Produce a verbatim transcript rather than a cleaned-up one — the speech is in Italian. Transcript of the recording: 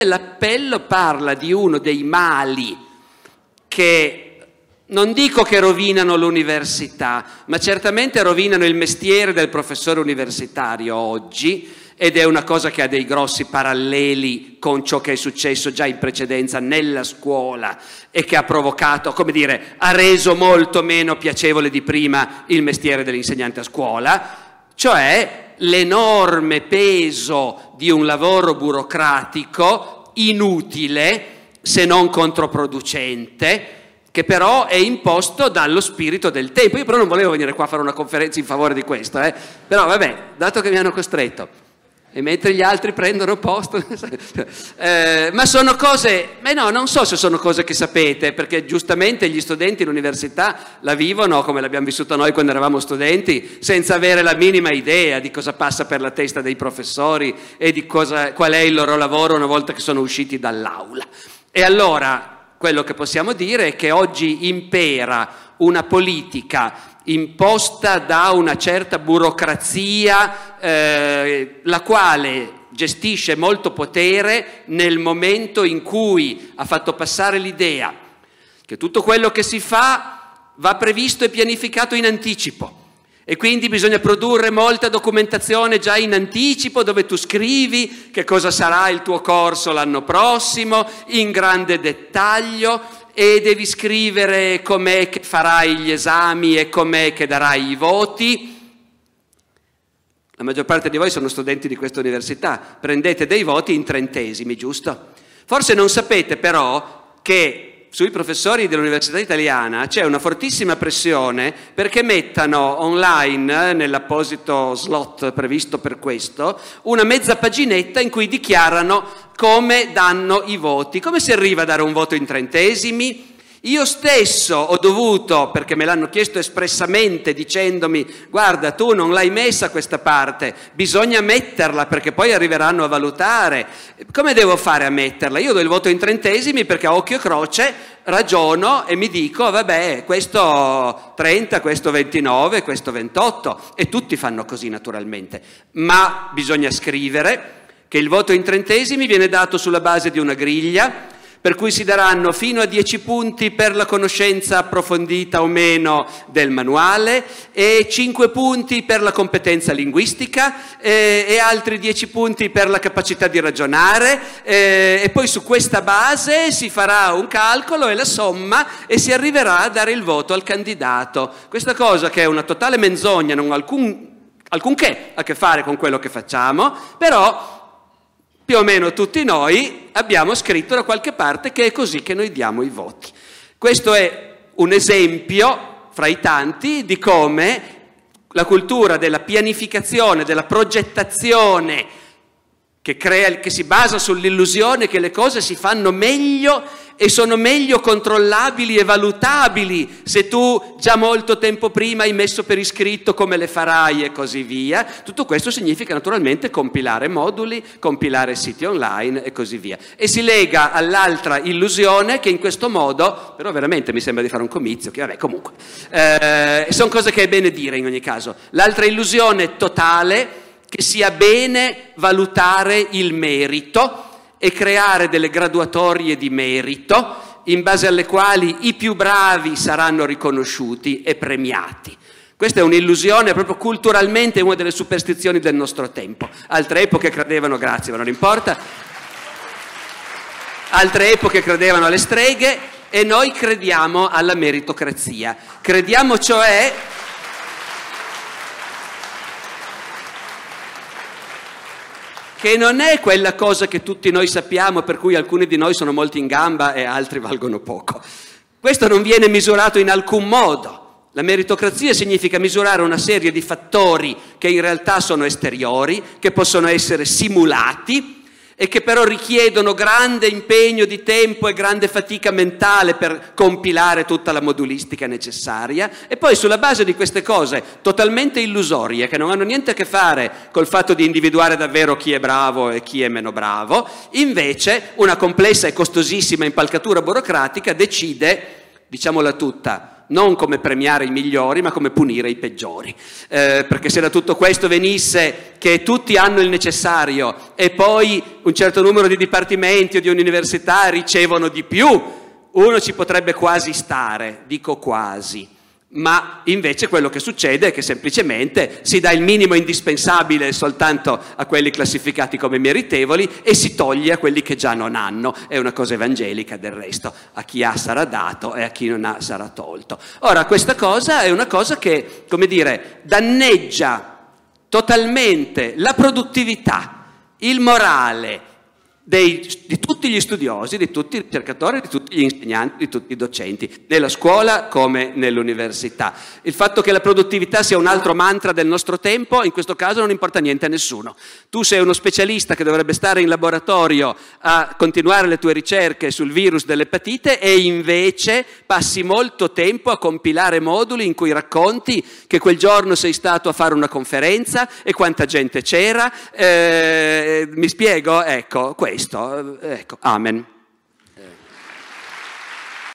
L'appello parla di uno dei mali che non dico che rovinano l'università, ma certamente rovinano il mestiere del professore universitario oggi, ed è una cosa che ha dei grossi paralleli con ciò che è successo già in precedenza nella scuola e che ha provocato, come dire, ha reso molto meno piacevole di prima il mestiere dell'insegnante a scuola, cioè l'enorme peso di un lavoro burocratico inutile, se non controproducente, che però è imposto dallo spirito del tempo. Io però non volevo venire qua a fare una conferenza in favore di questo, eh? Però vabbè, dato che mi hanno costretto, e mentre gli altri prendono posto, eh, ma sono cose, beh no, non so se sono cose che sapete, perché giustamente gli studenti all'università la vivono come l'abbiamo vissuta noi quando eravamo studenti, senza avere la minima idea di cosa passa per la testa dei professori e di cosa, qual è il loro lavoro una volta che sono usciti dall'aula. E allora quello che possiamo dire è che oggi impera una politica imposta da una certa burocrazia, eh, la quale gestisce molto potere nel momento in cui ha fatto passare l'idea che tutto quello che si fa va previsto e pianificato in anticipo. E quindi bisogna produrre molta documentazione già in anticipo, dove tu scrivi che cosa sarà il tuo corso l'anno prossimo, in grande dettaglio, e devi scrivere com'è che farai gli esami e com'è che darai i voti. La maggior parte di voi sono studenti di questa università, prendete dei voti in trentesimi, giusto? Forse non sapete però che sui professori dell'Università Italiana c'è una fortissima pressione perché mettano online, nell'apposito slot previsto per questo, una mezza paginetta in cui dichiarano come danno i voti. Come si arriva a dare un voto in trentesimi? Io stesso ho dovuto, perché me l'hanno chiesto espressamente dicendomi guarda, tu non l'hai messa questa parte, bisogna metterla perché poi arriveranno a valutare. Come devo fare a metterla? Io do il voto in trentesimi perché a occhio e croce ragiono e mi dico vabbè, questo trenta, questo ventinove, questo ventotto, e tutti fanno così naturalmente, ma bisogna scrivere che il voto in trentesimi viene dato sulla base di una griglia per cui si daranno fino a dieci punti per la conoscenza approfondita o meno del manuale e cinque punti per la competenza linguistica eh, e altri dieci punti per la capacità di ragionare eh, e poi su questa base si farà un calcolo e la somma e si arriverà a dare il voto al candidato. Questa cosa, che è una totale menzogna, non ha alcun, alcunché a che fare con quello che facciamo, però più o meno tutti noi abbiamo scritto da qualche parte che è così che noi diamo i voti. Questo è un esempio fra i tanti di come la cultura della pianificazione, della progettazione, che, crea, che si basa sull'illusione che le cose si fanno meglio e sono meglio controllabili e valutabili se tu già molto tempo prima hai messo per iscritto come le farai e così via. Tutto questo significa naturalmente compilare moduli, compilare siti online e così via. E si lega all'altra illusione che in questo modo, però veramente mi sembra di fare un comizio, che vabbè comunque, eh, sono cose che è bene dire in ogni caso. L'altra illusione totale che sia bene valutare il merito e creare delle graduatorie di merito in base alle quali i più bravi saranno riconosciuti e premiati. Questa è un'illusione, proprio culturalmente una delle superstizioni del nostro tempo. Altre epoche credevano, grazie, ma non importa, altre epoche credevano alle streghe e noi crediamo alla meritocrazia. Crediamo cioè che non è quella cosa che tutti noi sappiamo, per cui alcuni di noi sono molto in gamba e altri valgono poco. Questo non viene misurato in alcun modo. La meritocrazia significa misurare una serie di fattori che in realtà sono esteriori, che possono essere simulati e che però richiedono grande impegno di tempo e grande fatica mentale per compilare tutta la modulistica necessaria, e poi sulla base di queste cose totalmente illusorie, che non hanno niente a che fare col fatto di individuare davvero chi è bravo e chi è meno bravo, invece una complessa e costosissima impalcatura burocratica decide, diciamola tutta, non come premiare i migliori, ma come punire i peggiori. Eh, perché se da tutto questo venisse che tutti hanno il necessario e poi un certo numero di dipartimenti o di università ricevono di più, uno ci potrebbe quasi stare, dico quasi. Ma invece quello che succede è che semplicemente si dà il minimo indispensabile soltanto a quelli classificati come meritevoli e si toglie a quelli che già non hanno. È una cosa evangelica del resto, a chi ha sarà dato e a chi non ha sarà tolto. Ora, questa cosa è una cosa che, come dire, danneggia totalmente la produttività, il morale Dei, di tutti gli studiosi, di tutti i ricercatori, di tutti gli insegnanti, di tutti i docenti, nella scuola come nell'università. Il fatto che la produttività sia un altro mantra del nostro tempo, in questo caso non importa niente a nessuno. Tu sei uno specialista che dovrebbe stare in laboratorio a continuare le tue ricerche sul virus dell'epatite e invece passi molto tempo a compilare moduli in cui racconti che quel giorno sei stato a fare una conferenza e quanta gente c'era. Eh, mi spiego? Ecco, questo. Ecco, amen.